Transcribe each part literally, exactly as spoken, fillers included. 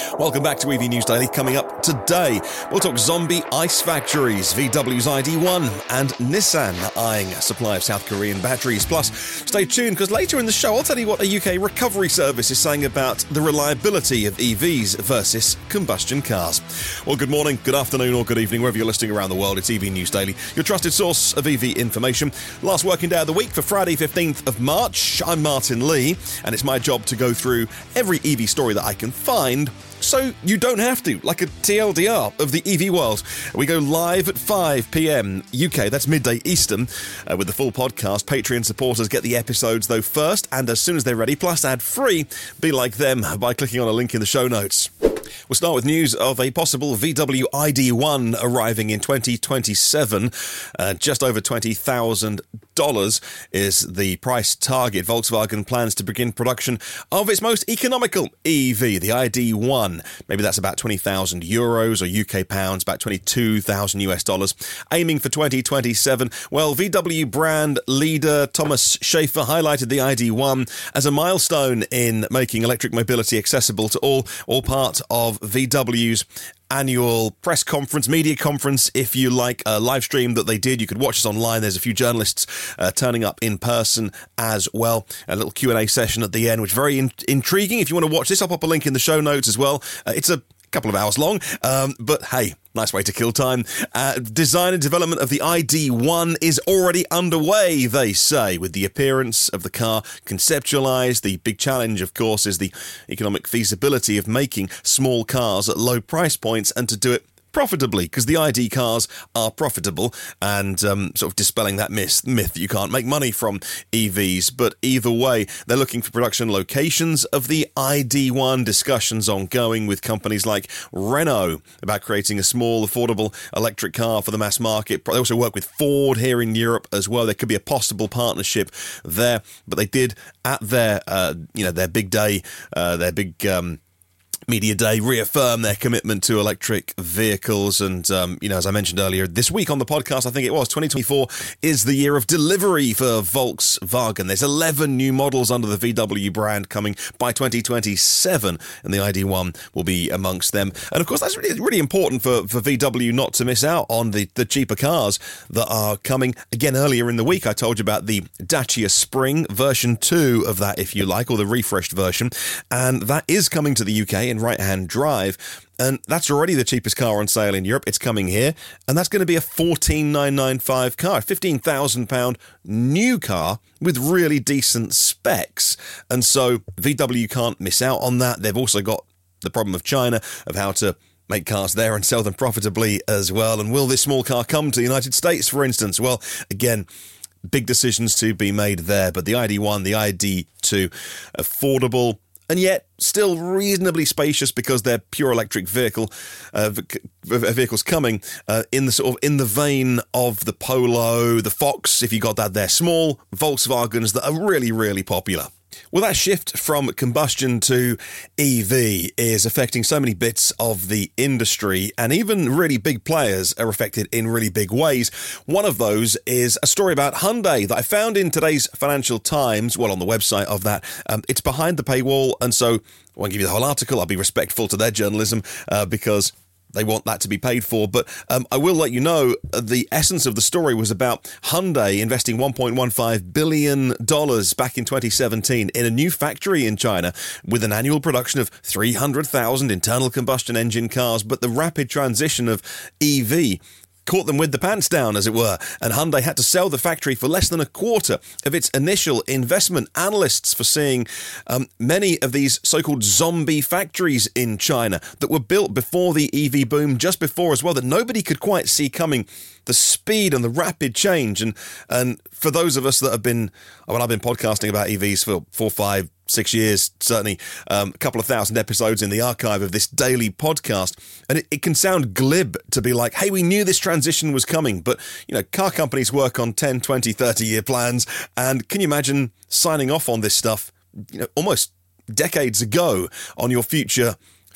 Welcome back to E V News Daily. Coming up today, we'll talk zombie ice factories, V W's I D one, and Nissan eyeing a supply of South Korean batteries. Plus, stay tuned because later in the show, I'll tell you what a U K recovery service is saying about the reliability of E Vs versus combustion cars. Well, good morning, good afternoon, or good evening, wherever you're listening around the world. It's E V News Daily, your trusted source of E V information. Last working day of the week for Friday, fifteenth of March. I'm Martin Lee, and it's my job to go through every E V story that I can find, so you don't have to, like a T L D R of the E V world. We go live at five p.m. U K, that's midday Eastern, uh, with the full podcast. Patreon supporters get the episodes, though, first, and as soon as they're ready, plus ad-free. Be like them by clicking on a link in the show notes. We'll start with news of a possible V W I D one arriving in twenty twenty-seven. Uh, just over twenty thousand dollars is the price target. Volkswagen plans to begin production of its most economical E V, the I D one. Maybe that's about twenty thousand euros or U K pounds, about twenty-two thousand US dollars. Aiming for twenty twenty-seven. Well, V W brand leader Thomas Schaefer highlighted the I D one as a milestone in making electric mobility accessible to all, all part of V W's annual press conference, media conference, if you like, a live stream that they did. You could watch us online. There's a few journalists uh, turning up in person as well. A little Q and A session at the end, which is very in- intriguing. If you want to watch this, I'll pop a link in the show notes as well. Uh, it's a couple of hours long, um, but hey, nice way to kill time. Uh, design and development of the I D one is already underway, they say, with the appearance of the car conceptualized. The big challenge, of course, is the economic feasibility of making small cars at low price points and to do it profitably, because the I D cars are profitable, and um, sort of dispelling that myth, myth that you can't make money from E Vs. But either way, they're looking for production locations of the I D one. Discussions ongoing with companies like Renault about creating a small, affordable electric car for the mass market. They also work with Ford here in Europe as well. There could be a possible partnership there, but they did at their, uh, you know, their big day, uh, their big Um, Media Day, reaffirm their commitment to electric vehicles. And, um, you know, as I mentioned earlier, this week on the podcast, I think it was, twenty twenty-four is the year of delivery for Volkswagen. There's eleven new models under the V W brand coming by twenty twenty-seven, and the I D one will be amongst them. And, of course, that's really, really important for, for V W not to miss out on the, the cheaper cars that are coming. Again, earlier in the week, I told you about the Dacia Spring, version two of that, if you like, or the refreshed version. And that is coming to the U K in right-hand drive, and that's already the cheapest car on sale in Europe. It's coming here, and that's going to be a fourteen thousand nine hundred ninety-five car, fifteen thousand pounds new car with really decent specs. And so V W can't miss out on that. They've also got the problem of China, of how to make cars there and sell them profitably as well. And will this small car come to the United States, for instance? Well, again, big decisions to be made there, but the I D one, the I D two, affordable, and yet still reasonably spacious because they're pure electric vehicle uh, vehicles coming uh, in the sort of in the vein of the Polo, the Fox, if you got that there. Small Volkswagens that are really, really popular. Well, that shift from combustion to E V is affecting so many bits of the industry, and even really big players are affected in really big ways. One of those is a story about Hyundai that I found in today's Financial Times, well, on the website of that. Um, it's behind the paywall, and so I won't give you the whole article. I'll be respectful to their journalism uh, because they want that to be paid for. But um, I will let you know uh, the essence of the story was about Hyundai investing one point one five billion dollars back in twenty seventeen in a new factory in China with an annual production of three hundred thousand internal combustion engine cars. But the rapid transition of E V caught them with the pants down, as it were, and Hyundai had to sell the factory for less than a quarter of its initial investment. Analysts foreseeing um, many of these so-called zombie factories in China that were built before the E V boom, just before as well, that nobody could quite see coming. The speed and the rapid change, and and for those of us that have been, well, I've been podcasting about E Vs for four, five, six years, certainly um, a couple of thousand episodes in the archive of this daily podcast, and it, it can sound glib to be like, hey, we knew this transition was coming, but, you know, car companies work on ten, twenty, thirty-year plans, and can you imagine signing off on this stuff, you know, almost decades ago on your future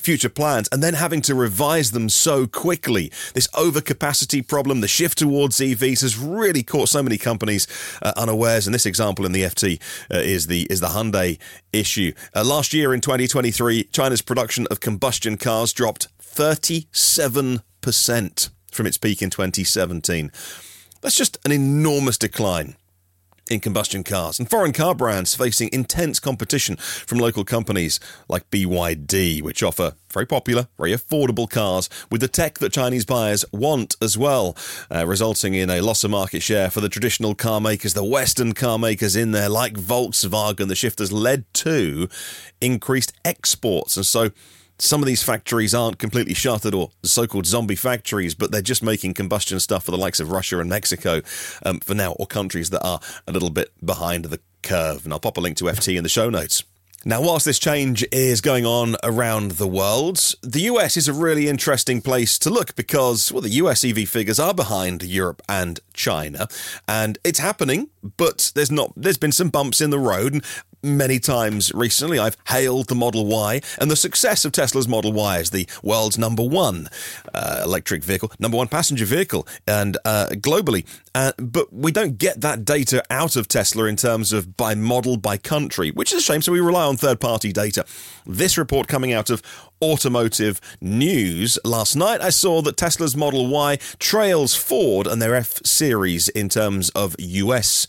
future plans and then having to revise them so quickly. This overcapacity problem, the shift towards E Vs has really caught so many companies uh, unawares, and this example in the F T uh, is the is the Hyundai issue. Uh, last year in twenty twenty-three, China's production of combustion cars dropped thirty-seven percent from its peak in twenty seventeen. That's just an enormous decline in combustion cars, and foreign car brands facing intense competition from local companies like B Y D, which offer very popular, very affordable cars with the tech that Chinese buyers want as well, uh, resulting in a loss of market share for the traditional car makers, the Western car makers in there like Volkswagen. The shift has led to increased exports, and so some of these factories aren't completely shuttered or so-called zombie factories, but they're just making combustion stuff for the likes of Russia and Mexico um, for now, or countries that are a little bit behind the curve. And I'll pop a link to F T in the show notes. Now, whilst this change is going on around the world, the U S is a really interesting place to look because, well, the U S E V figures are behind Europe and China, and it's happening, but there's not. There's been some bumps in the road, and many times recently I've hailed the Model Y and the success of Tesla's Model Y as the world's number one uh, electric vehicle, number one passenger vehicle, and uh, globally. Uh, but we don't get that data out of Tesla in terms of by model, by country, which is a shame, so we rely on third-party data. This report coming out of Automotive News last night, I saw that Tesla's Model Y trails Ford and their F-Series in terms of U S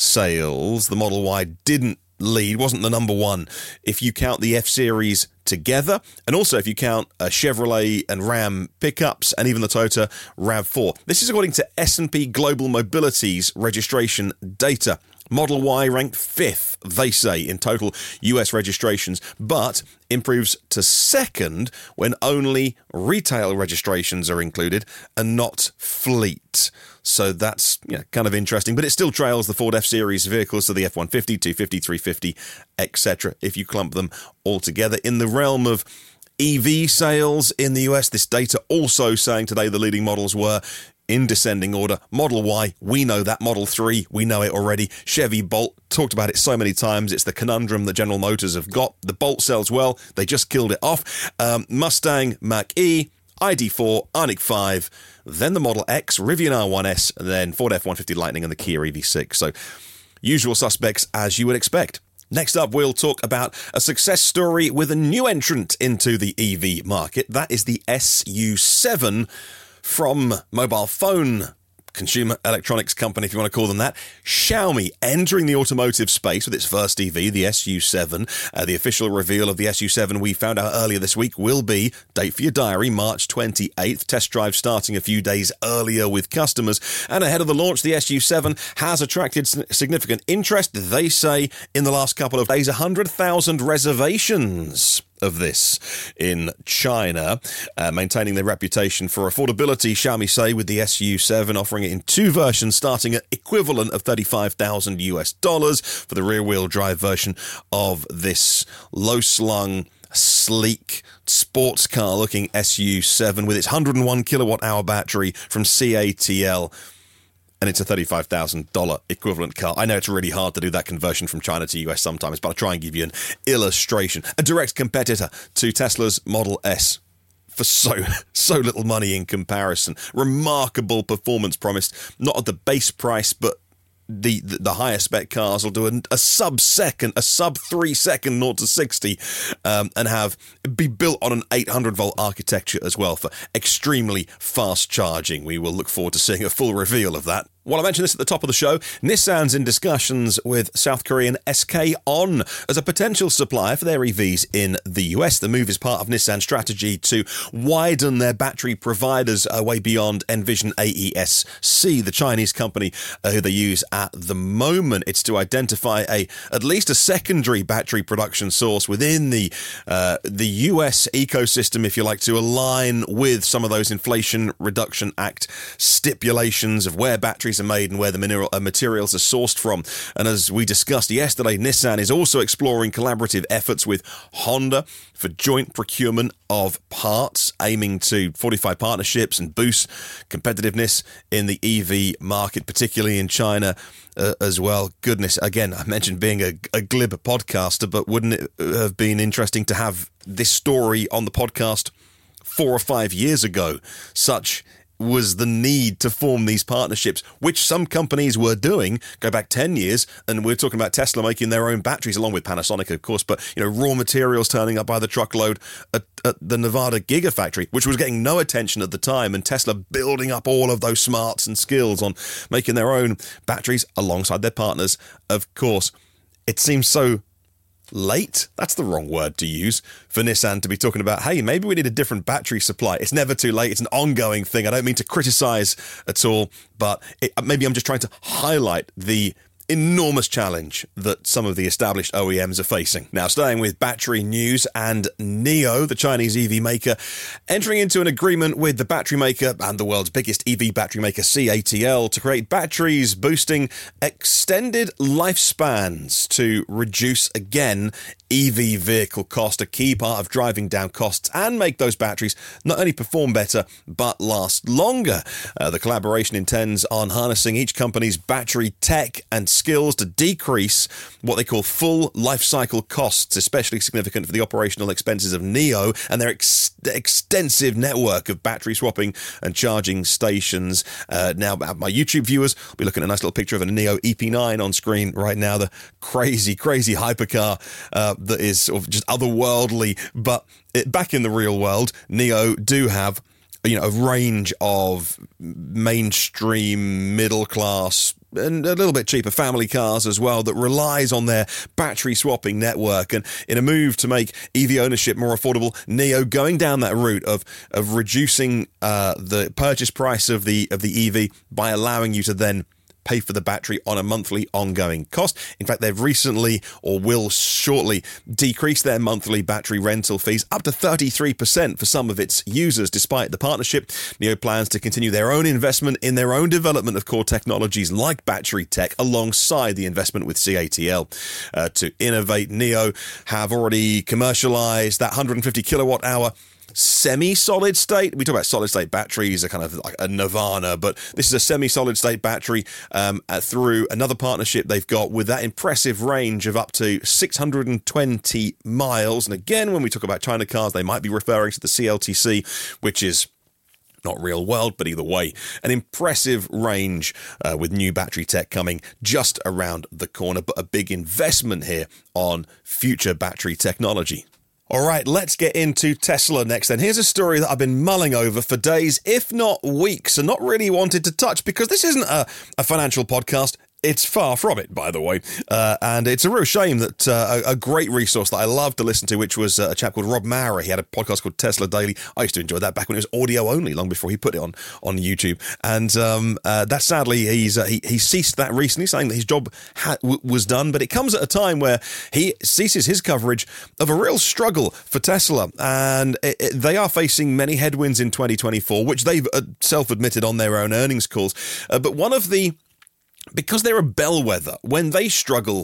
sales. The Model Y didn't lead, wasn't the number one if you count the F-Series together, and also if you count uh, Chevrolet and Ram pickups and even the Toyota RAV four. This is according to S and P Global Mobility's registration data. Model Y ranked fifth, they say, in total U S registrations, but improves to second when only retail registrations are included and not fleet. So that's yeah, kind of interesting, but it still trails the Ford F-Series vehicles, so the F one fifty, two fifty, three fifty, et cetera, if you clump them all together. In the realm of E V sales in the U S, this data also saying today the leading models were in descending order. Model Y, we know that. Model three, we know it already. Chevy Bolt, talked about it so many times. It's the conundrum that General Motors have got. The Bolt sells well. They just killed it off. Um, Mustang Mach-E, I D four, Ioniq five, then the Model X, Rivian R one S, and then Ford F one fifty Lightning and the Kia E V six. So usual suspects as you would expect. Next up, we'll talk about a success story with a new entrant into the E V market. That is the S U seven from mobile phone consumer electronics company, if you want to call them that, Xiaomi, entering the automotive space with its first E V, the S U seven. Uh, the official reveal of the S U seven we found out earlier this week will be, date for your diary, March twenty-eighth. Test drive starting a few days earlier with customers. And ahead of the launch, the S U seven has attracted significant interest, they say, in the last couple of days. one hundred thousand reservations of this in China, uh, maintaining their reputation for affordability, Xiaomi say, with the S U seven offering it in two versions starting at equivalent of thirty-five thousand US dollars for the rear-wheel drive version of this low-slung, sleek, sports car-looking S U seven with its one hundred one kilowatt hour battery from C A T L. And it's a thirty-five thousand dollars equivalent car. I know it's really hard to do that conversion from China to U S sometimes, but I'll try and give you an illustration. A direct competitor to Tesla's Model S for so, so little money in comparison. Remarkable performance promised, not at the base price, but The, the the higher spec cars will do a, a sub second, a sub three second zero to sixty, um, and have be built on an eight hundred volt architecture as well for extremely fast charging. We will look forward to seeing a full reveal of that. While I mentioned this at the top of the show, Nissan's in discussions with South Korean S K On as a potential supplier for their E Vs in the U S. The move is part of Nissan's strategy to widen their battery providers uh, way beyond Envision A E S C, the Chinese company uh, who they use at the moment. It's to identify a at least a secondary battery production source within the uh, the U S ecosystem, if you like, to align with some of those Inflation Reduction Act stipulations of where batteries batteries are made and where the mineral uh, materials are sourced from. And as we discussed yesterday, Nissan is also exploring collaborative efforts with Honda for joint procurement of parts, aiming to fortify partnerships and boost competitiveness in the E V market, particularly in China uh, as well. Goodness, again, I mentioned being a, a glib podcaster, but wouldn't it have been interesting to have this story on the podcast four or five years ago? Such was the need to form these partnerships, which some companies were doing. Go back ten years, and we're talking about Tesla making their own batteries, along with Panasonic, of course, but, you know, raw materials turning up by the truckload at, at the Nevada Gigafactory, which was getting no attention at the time, and Tesla building up all of those smarts and skills on making their own batteries alongside their partners, of course. It seems so late, that's the wrong word to use, for Nissan to be talking about, hey, maybe we need a different battery supply. It's never too late. It's an ongoing thing. I don't mean to criticize at all, but it, maybe I'm just trying to highlight the enormous challenge that some of the established O E Ms are facing. Now, staying with battery news, and NIO, the Chinese E V maker, entering into an agreement with the battery maker and the world's biggest E V battery maker, C A T L, to create batteries boosting extended lifespans to reduce, again, E V vehicle cost, a key part of driving down costs, and make those batteries not only perform better, but last longer. Uh, the collaboration intends on harnessing each company's battery tech and skills to decrease what they call full life cycle costs, especially significant for the operational expenses of NIO and their ex- extensive network of battery swapping and charging stations. Uh, now, my YouTube viewers will be looking at a nice little picture of a NIO E P nine on screen right now, the crazy, crazy hypercar uh, that is sort of just otherworldly. But it, back in the real world, NIO do have, you know, a range of mainstream, middle class, and a little bit cheaper family cars as well that relies on their battery swapping network. And in a move to make E V ownership more affordable, NIO going down that route of of reducing uh, the purchase price of the of the E V by allowing you to then pay for the battery on a monthly ongoing cost. In fact, they've recently, or will shortly, decrease their monthly battery rental fees up to thirty-three percent for some of its users. Despite the partnership, NIO plans to continue their own investment in their own development of core technologies like battery tech, alongside the investment with C A T L. Uh, to innovate, NIO have already commercialized that one hundred fifty kilowatt hour semi-solid state. We talk about solid state batteries, a kind of like a nirvana, but this is a semi-solid state battery um, uh, through another partnership they've got with that impressive range of up to six hundred twenty miles. And again, when we talk about China cars, they might be referring to the C L T C, which is not real world, but either way, an impressive range uh, with new battery tech coming just around the corner, but a big investment here on future battery technology. All right, let's get into Tesla next then. Here's a story that I've been mulling over for days, if not weeks, and not really wanted to touch, because this isn't a, a financial podcast. It's far from it, by the way, uh, and it's a real shame that uh, a, a great resource that I love to listen to, which was uh, a chap called Rob Maurer. He had a podcast called Tesla Daily. I used to enjoy that back when it was audio only, long before he put it on on YouTube. And um, uh, that sadly, he's uh, he he ceased that recently, saying that his job ha- w- was done. But it comes at a time where he ceases his coverage of a real struggle for Tesla, and it, it, they are facing many headwinds in twenty twenty-four, which they've uh, self-admitted on their own earnings calls. Uh, but one of the Because they're a bellwether, when they struggle,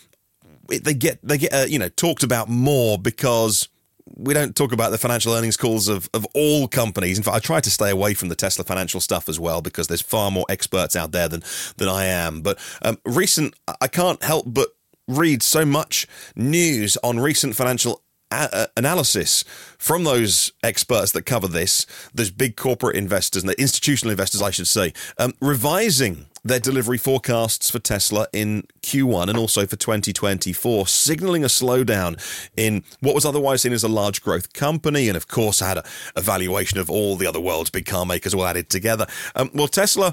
they get they get uh, you know talked about more, because we don't talk about the financial earnings calls of, of all companies. In fact, I try to stay away from the Tesla financial stuff as well, because there's far more experts out there than than I am. But um, recent, I can't help but read so much news on recent financial A- analysis from those experts that cover this, those big corporate investors and the institutional investors, I should say, um, revising their delivery forecasts for Tesla in Q one and also for twenty twenty-four, signaling a slowdown in what was otherwise seen as a large growth company, and of course had a, a valuation of all the other world's big car makers all added together. Um, well, Tesla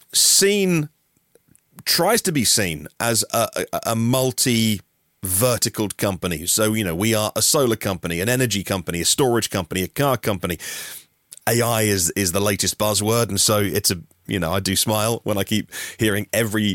seen tries to be seen as a, a, a multi vertical company. So, you know, we are a solar company, an energy company, a storage company, a car company. A I is is the latest buzzword, and so it's a, you know, I do smile when I keep hearing every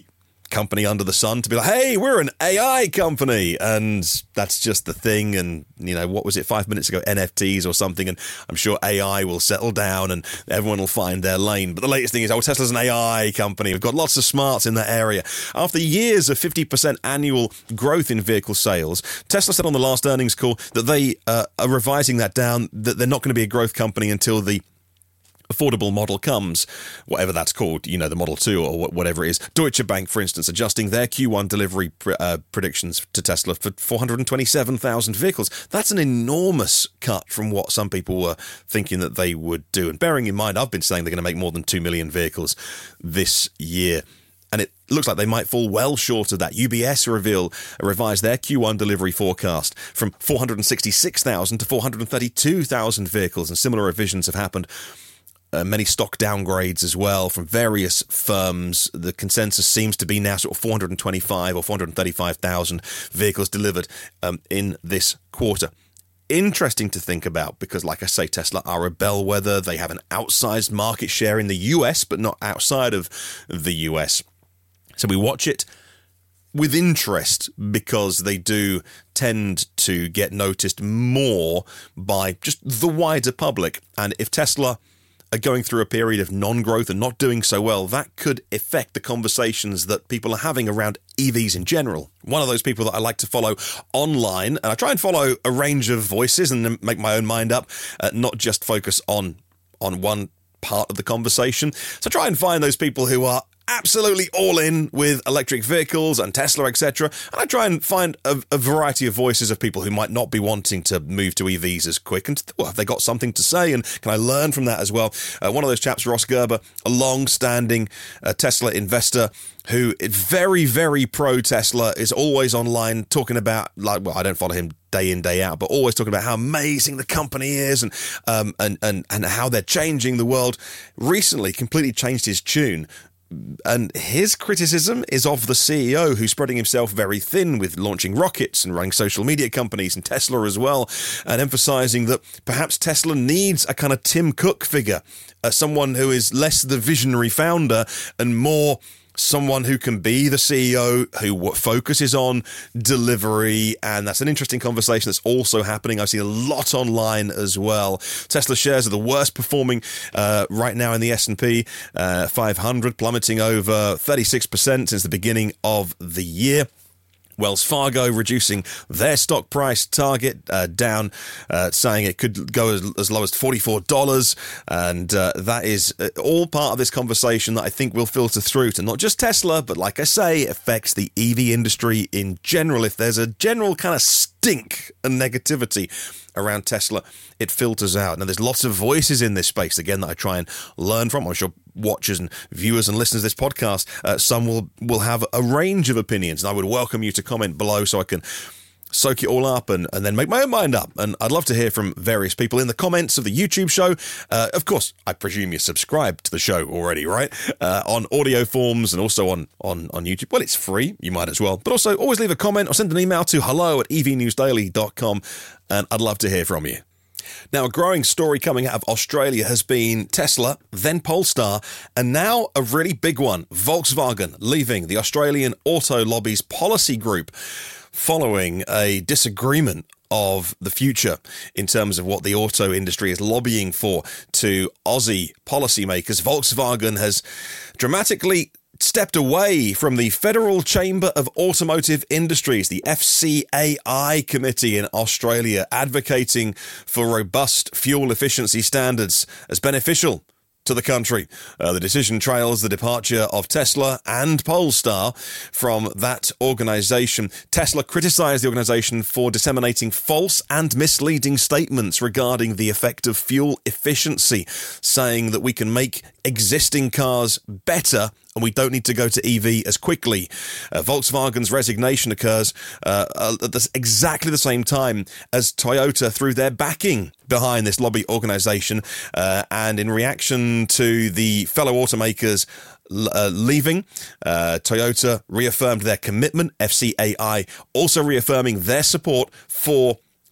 company under the sun to be like, hey, we're an A I company, and that's just the thing. And, you know, what was it, five minutes ago, N F Ts or something, and I'm sure A I will settle down and everyone will find their lane. But the latest thing is, oh, Tesla's an A I company. We've got lots of smarts in that area. After years of fifty percent annual growth in vehicle sales, Tesla said on the last earnings call that they uh, are revising that down, that they're not going to be a growth company until the affordable model comes, whatever that's called, you know, the Model two or whatever it is. Deutsche Bank, for instance, adjusting their Q one delivery pr- uh, predictions to Tesla for four hundred twenty-seven thousand vehicles. That's an enormous cut from what some people were thinking that they would do. And bearing in mind, I've been saying they're going to make more than two million vehicles this year. And it looks like they might fall well short of that. U B S reveal revised their Q one delivery forecast from four hundred sixty-six thousand to four hundred thirty-two thousand vehicles, and similar revisions have happened. Uh, many stock downgrades as well from various firms. The consensus seems to be now sort of four hundred twenty-five or four hundred thirty-five thousand vehicles delivered um, in this quarter. Interesting to think about because, like I say, Tesla are a bellwether. They have an outsized market share in the U S, but not outside of the U S. So we watch it with interest because they do tend to get noticed more by just the wider public. And if Tesla are going through a period of non-growth and not doing so well, that could affect the conversations that people are having around E Vs in general. One of those people that I like to follow online, and I try and follow a range of voices and make my own mind up, uh, not just focus on on one part of the conversation. So try and find those people who are absolutely all in with electric vehicles and Tesla, et cetera. And I try and find a, a variety of voices of people who might not be wanting to move to E Vs as quick. And, well, have they got something to say? And can I learn from that as well? Uh, one of those chaps, Ross Gerber, a long-standing uh, Tesla investor who is very, very pro-Tesla, is always online talking about, like, well, I don't follow him day in, day out, but always talking about how amazing the company is and um, and, and, and how they're changing the world. Recently, completely changed his tune. And his criticism is of the C E O, who's spreading himself very thin with launching rockets and running social media companies, and Tesla as well, and emphasizing that perhaps Tesla needs a kind of Tim Cook figure, uh, someone who is less the visionary founder and more someone who can be the C E O, who focuses on delivery. And that's an interesting conversation that's also happening. I've seen a lot online as well. Tesla shares are the worst performing uh, right now in the S and P uh, five hundred, plummeting over thirty-six percent since the beginning of the year. Wells Fargo reducing their stock price target uh, down, uh, saying it could go as, as low as forty-four dollars. And uh, that is all part of this conversation that I think will filter through to not just Tesla, but like I say, it affects the E V industry in general. If there's a general kind of stink and negativity around Tesla, it filters out. Now, there's lots of voices in this space, again, that I try and learn from. I'm sure watchers and viewers and listeners of this podcast, uh, some will, will have a range of opinions, and I would welcome you to comment below so I can soak it all up and, and then make my own mind up. And I'd love to hear from various people in the comments of the YouTube show. Uh, of course, I presume you're subscribed to the show already, right? Uh, on audio forms and also on, on, on YouTube. Well, it's free. You might as well. But also, always leave a comment or send an email to hello at e v news daily dot com, and I'd love to hear from you. Now, a growing story coming out of Australia has been Tesla, then Polestar, and now a really big one, Volkswagen, leaving the Australian auto lobby's policy group following a disagreement of the future in terms of what the auto industry is lobbying for to Aussie policymakers. Volkswagen has dramatically stepped away from the Federal Chamber of Automotive Industries, the F C A I committee in Australia, advocating for robust fuel efficiency standards as beneficial to the country. Uh, the decision trails the departure of Tesla and Polestar from that organisation. Tesla criticised the organisation for disseminating false and misleading statements regarding the effect of fuel efficiency, saying that we can make existing cars better and we don't need to go to E V as quickly. Uh, Volkswagen's resignation occurs uh, at this, exactly the same time as Toyota threw their backing behind this lobby organisation, uh, and in reaction to the fellow automakers Uh, leaving, uh, Toyota reaffirmed their commitment, F C A I also reaffirming their support for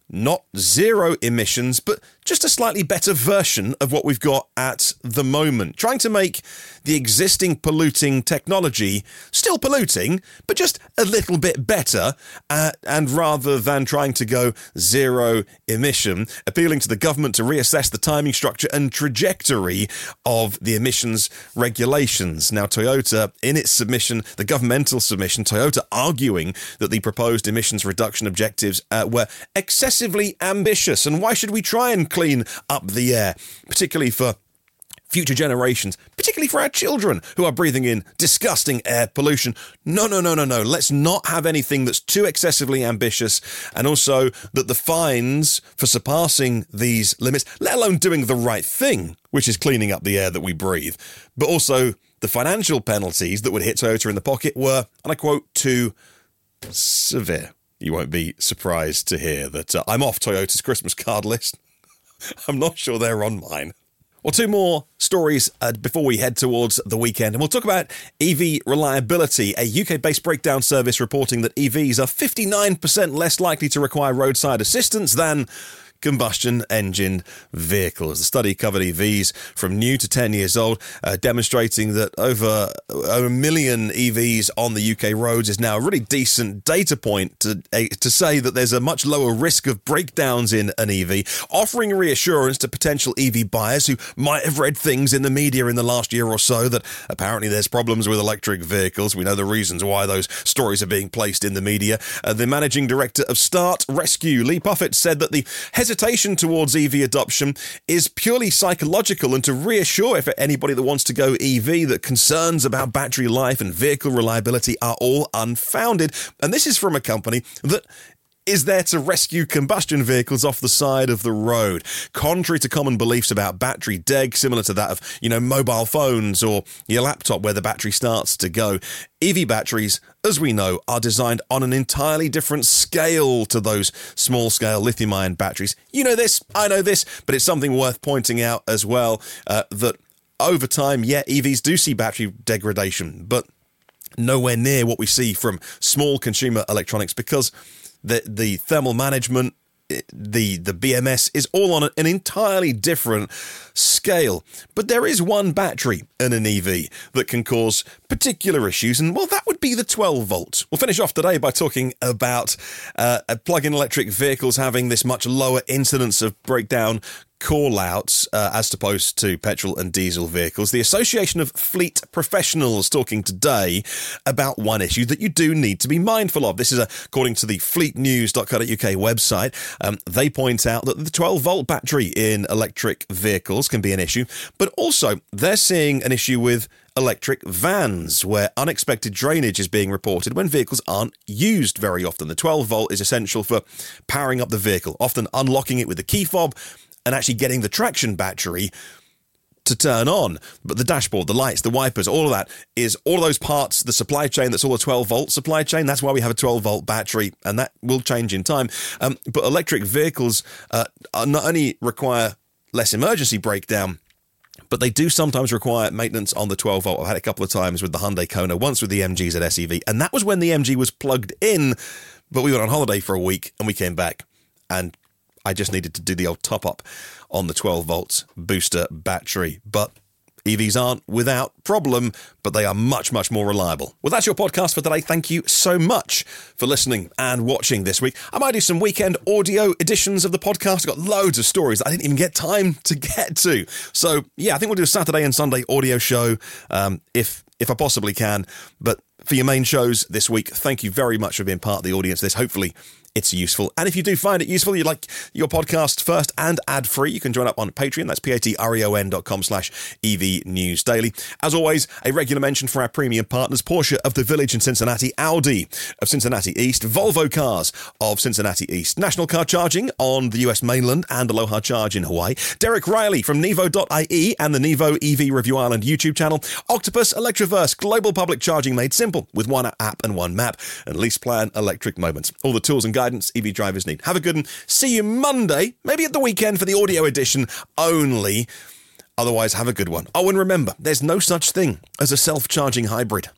not zero emissions, but just a slightly better version of what we've got at the moment. Trying to make the existing polluting technology still polluting, but just a little bit better. Uh, and rather than trying to go zero emission, appealing to the government to reassess the timing, structure and trajectory of the emissions regulations. Now, Toyota, in its submission, the governmental submission, Toyota arguing that the proposed emissions reduction objectives uh, were excessively ambitious. And why should we try and clean up the air, particularly for future generations, particularly for our children who are breathing in disgusting air pollution? No, no, no, no, no. Let's not have anything that's too excessively ambitious, and also that the fines for surpassing these limits, let alone doing the right thing, which is cleaning up the air that we breathe, but also the financial penalties that would hit Toyota in the pocket were, and I quote, too severe. You won't be surprised to hear that uh, I'm off Toyota's Christmas card list. I'm not sure they're on mine. Well, two more stories uh, before we head towards the weekend, and we'll talk about E V reliability. A U K-based breakdown service reporting that E Vs are fifty-nine percent less likely to require roadside assistance than combustion engine vehicles. The study covered E Vs from new to ten years old, uh, demonstrating that over a million E Vs on the U K roads is now a really decent data point to uh, to say that there's a much lower risk of breakdowns in an E V, offering reassurance to potential E V buyers who might have read things in the media in the last year or so that apparently there's problems with electric vehicles. We know the reasons why those stories are being placed in the media. Uh, the managing director of Start Rescue, Lee Puffett, said that the hesitation towards E V adoption is purely psychological, and to reassure if anybody that wants to go E V that concerns about battery life and vehicle reliability are all unfounded. And this is from a company that is there to rescue combustion vehicles off the side of the road. Contrary to common beliefs about battery deg, similar to that of, you know, mobile phones or your laptop where the battery starts to go, E V batteries, as we know, are designed on an entirely different scale to those small-scale lithium-ion batteries. You know this, I know this, but it's something worth pointing out as well, uh, that over time, yeah, E Vs do see battery degradation, but nowhere near what we see from small consumer electronics, because the the thermal management, the the B M S is all on an entirely different scale. But there is one battery in an E V that can cause particular issues, and well, that would be the twelve volt. We'll finish off today by talking about uh, plug-in electric vehicles having this much lower incidence of breakdown call-outs uh, as opposed to petrol and diesel vehicles. The Association of Fleet Professionals talking today about one issue that you do need to be mindful of. This is according to the fleet news dot co dot U K website. Um, they point out that the twelve volt battery in electric vehicles can be an issue, but also they're seeing an issue with electric vans, where unexpected drainage is being reported when vehicles aren't used very often. The twelve volt is essential for powering up the vehicle, often unlocking it with the key fob and actually getting the traction battery to turn on. But the dashboard, the lights, the wipers, all of that is all of those parts, the supply chain, that's all a twelve volt supply chain. That's why we have a twelve volt battery, and that will change in time. Um, but electric vehicles uh, are not only require less emergency breakdown, but they do sometimes require maintenance on the twelve volt. I've had it a couple of times with the Hyundai Kona, once with the M G Z S E V, and that was when the M G was plugged in, but we went on holiday for a week and we came back, and I just needed to do the old top-up on the twelve volt booster battery. But E Vs aren't without problem, but they are much, much more reliable. Well, that's your podcast for today. Thank you so much for listening and watching this week. I might do some weekend audio editions of the podcast. I've got loads of stories that I didn't even get time to get to. So, yeah, I think we'll do a Saturday and Sunday audio show um, if if I possibly can. But for your main shows this week, thank you very much for being part of the audience. This hopefully it's useful. And if you do find it useful, you'd like your podcast first and ad-free, you can join up on Patreon. That's p-a-t-r-e-o-n dot com slash E-V News Daily. As always, a regular mention for our premium partners: Porsche of the Village in Cincinnati, Audi of Cincinnati East, Volvo Cars of Cincinnati East, National Car Charging on the U S mainland and Aloha Charge in Hawaii, Derek Riley from Nevo dot I E and the Nevo E V Review Ireland YouTube channel, Octopus Electroverse, global public charging made simple with one app and one map, and LeasePlan Electric Moments. All the tools and guidance E V drivers need. Have a good one. See you Monday, maybe at the weekend for the audio edition only. Otherwise, have a good one. Oh, and remember, there's no such thing as a self-charging hybrid.